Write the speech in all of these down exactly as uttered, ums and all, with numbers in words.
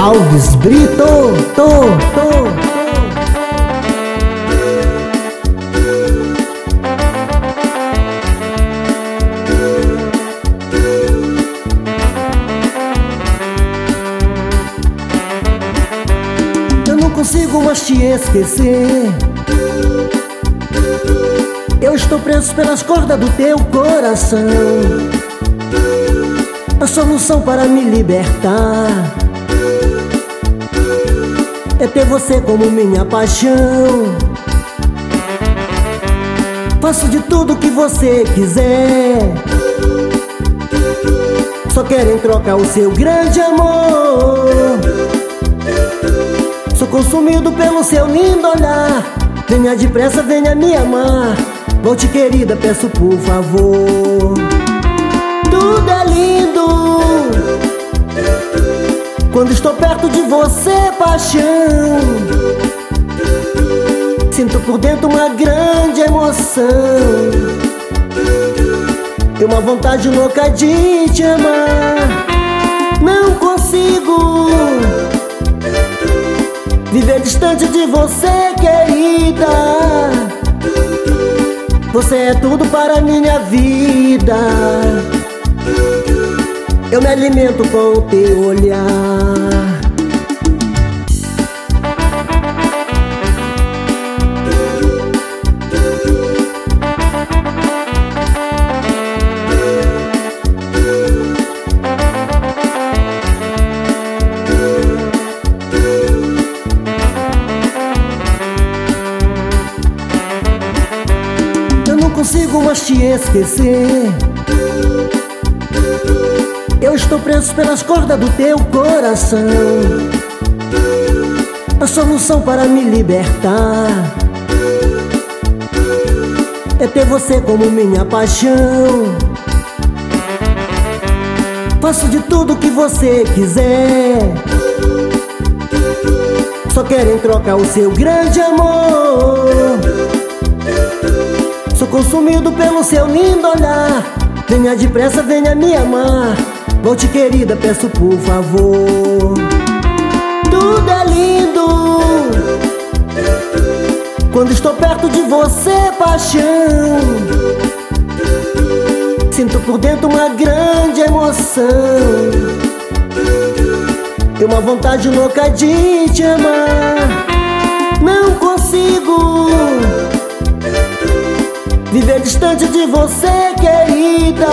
Alves Brito, tô, tô. Eu não consigo mais te esquecer. Eu estou preso pelas cordas do teu coração. A solução para me libertar é ter você como minha paixão. Faço de tudo que você quiser, só quero em troca o seu grande amor. Sou consumido pelo seu lindo olhar. Venha depressa, venha me amar. Volte, querida, peço por favor. Tudo é lindo quando estou perto de você, paixão. Sinto por dentro uma grande emoção e uma vontade louca de te amar. Não consigo viver distante de você, querida. Você é tudo para minha vida. Eu me alimento com o teu olhar. Eu não consigo mais te esquecer. Eu estou preso pelas cordas do teu coração. A solução para me libertar é ter você como minha paixão. Faço de tudo que você quiser, só quero em troca o seu grande amor. Sou consumido pelo seu lindo olhar. Venha depressa, venha me amar. Volte, querida, peço por favor. Tudo é lindo quando estou perto de você, paixão. Sinto por dentro uma grande emoção e uma vontade louca de te amar. Não consigo viver distante de você, querida.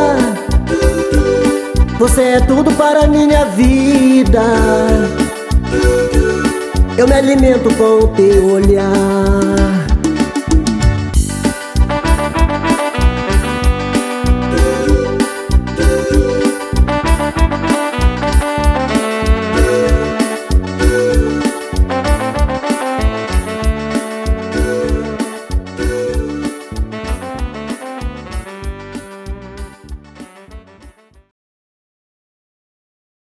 Você é tudo para minha vida. Eu me alimento com o teu olhar.